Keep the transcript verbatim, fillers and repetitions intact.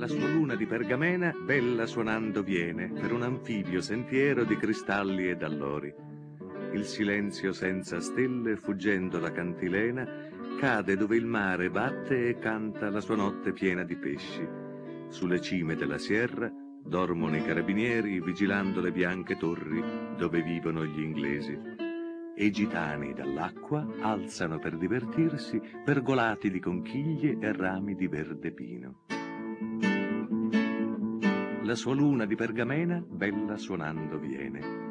sua luna di pergamena, bella suonando viene, per un anfibio sentiero di cristalli ed allori. Il silenzio senza stelle, fuggendo da cantilena, cade dove il mare batte e canta la sua notte piena di pesci. Sulle cime della sierra dormono i carabinieri, vigilando le bianche torri dove vivono gli inglesi. E i gitani dall'acqua alzano per divertirsi pergolati di conchiglie e rami di verde pino. La sua luna di pergamena, bella suonando viene.